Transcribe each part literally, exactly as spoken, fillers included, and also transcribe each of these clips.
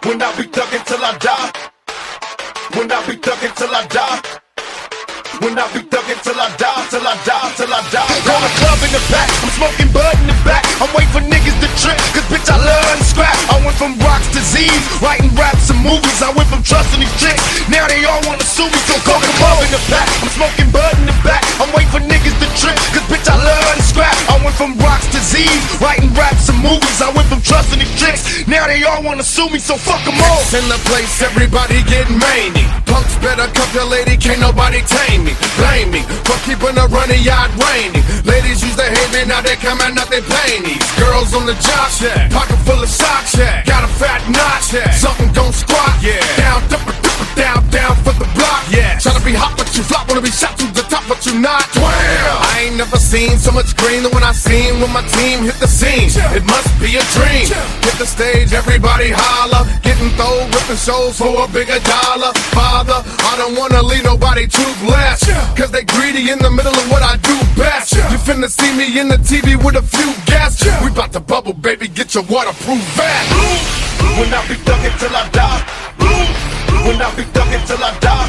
When I be thuggin' till I die. When I be thuggin' till I die. When I be thuggin' till I die, till I die, till I die. Call the club in the back, I'm smoking bud in the back. I'm waiting for niggas to trip, cause bitch I love to scrap. I went from rocks to Z's, writing raps and movies. I went from trusting these chicks, now they all wanna sue me. So call the club in the back, I'm smoking bud in the back. I'm waiting for niggas to trip, cause bitch I love to scrap. I went from rocks to Z's, writing raps and movies. I went from trusting these chicks, now they all wanna sue me. So fuck them all. In the place, everybody getting many. Punks better cuff your lady, can't nobody tame me. Blame me for keeping a running yard rainy. Ladies used to hate me, now they coming out they panties. Girls on the job, yeah. Pocket full of socks, yeah. Got a fat notch, yeah. Something gon' squat, yeah. Down, dipper, dipper, down, down for the block, yeah. Try to be hot but you flop, wanna be shot to the top but you not. Wow. I ain't never seen so much green than when I seen when my team hit the scene. It must be a dream. Hit the stage, everybody holler. Getting thrown, ripping shows for a bigger dollar. Father, I don't wanna leave nobody toothless, cause they greedy in the middle of what I do best. You finna see me in the T V with a few guests. We bout to bubble, baby, get your waterproof vest. When I be thuggin' till I die. When I be thuggin' till I die.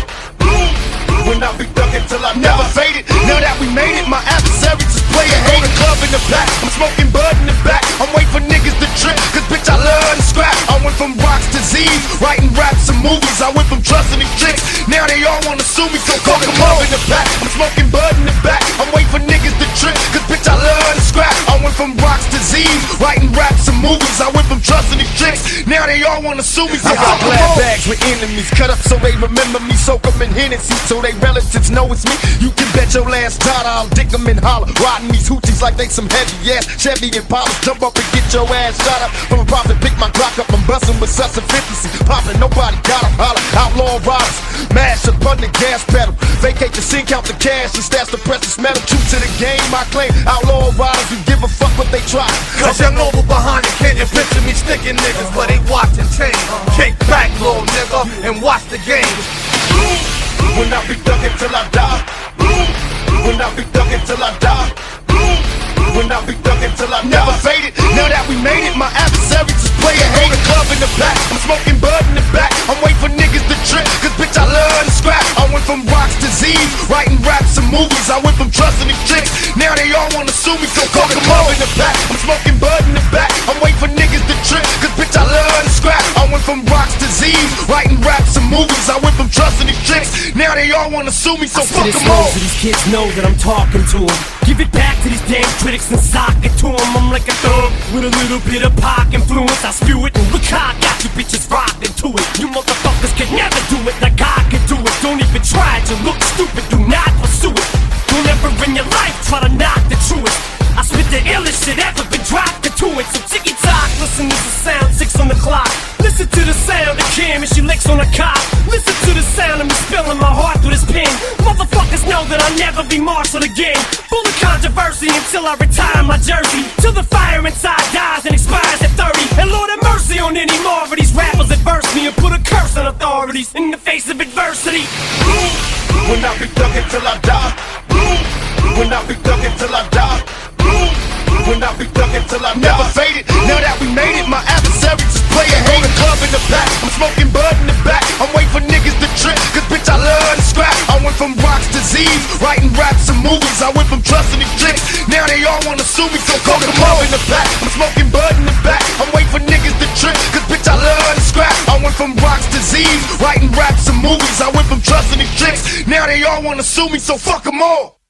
When I be thuggin' till I never faded. Now that we made it, my adversaries just play a hate. Club in the back, I'm smoking bud in the back. I'm waiting for niggas to trip, cause bitch I love to scrap. I went from rocks to Z's, writing raps and movies. I went from trusting these chicks, now they all wanna sue me. So call the club in the back, I'm smoking bud in the back. I'm waiting for niggas to trip, cause bitch I love to scrap. I went from rocks to Z's, writing raps and movies. I went from trusting these chicks, now they all wanna sue me. So I got black bags with enemies, cut up so they remember me. Soak them in Hennessy so they relatives know it's me. You can bet your last dollar I'll dick them and holler. Riding these hoochies like they some heavy ass Chevy and Impala. Jump up and get your ass shot up. From a profit, pick my Glock up. I'm bustin' with such a fifty. Poppin', nobody got 'em. Holler, outlaw riders, mash up on the gas pedal. Vacate the scene, count the cash and stash the precious metal. True to the game, I claim. Outlaw riders who give a fuck what they try. Cause young over behind it, can you picture me sticking niggas, but they watching change. Kick back, little nigga, and watch the game. When I be thuggin' till I die. When I be thuggin' till I die. When I be thuggin' till I never faded. Now that we made it, my adversaries just play a hate. Club in the back, I'm smoking bud in the back. I'm waiting for niggas to trip, cause bitch I love to scrap. I went from rocks to Z's, writing raps and movies. I went from trusting these chicks, now they all wanna sue me. So call the club in the back, I'm smoking bud in the back. I'm waiting for niggas to trip, cause bitch I love to scrap. I went from rocks to Z's, writing raps and movies. I went from trusting these chicks, now they all wanna sue me. So fuck them all. So these kids know that I'm talking to them. Give it back to these damn critics and sock it to them. I'm like a thug with a little bit of pop influence. I spew it and look how I got you bitches rockin' to it. You motherfuckers can never do it like I can do it. Don't even try to look stupid, do not pursue it. Don't ever in your life try to knock the truest. I spit the illest shit ever been dropped into it. So ticky tock, listen to the sound, six on the clock. Listen to the sound of Kim and she licks on the cop. Listen to the sound of me spilling my heart through this pen. Motherfuckers know that I'll never be marshaled again. Full of controversy until I retire my jersey. Till the fire inside dies and expires at thirty. And Lord have mercy on any more of these rappers that verse me and put a curse on authorities in the face of adversity. When I be thuggin' till I die. When I be thuggin' till I die. When I be thuggin' till I never faded. Now that we made it, my adversaries just play a hate. Club in the back, I'm smoking bud in the back. I'm waiting for niggas to trip, cause bitch I love to scrap. I went from rocks to Z's, writing raps and movies. I went from trusting these chicks, now they all wanna sue me. So call the club in the back, I'm smoking bud in the back. I'm waiting for niggas to trip, cause bitch I love to scrap. I went from rocks to Z's, writing raps and movies. I went from trusting these chicks, now they all wanna sue me. So fuck them all.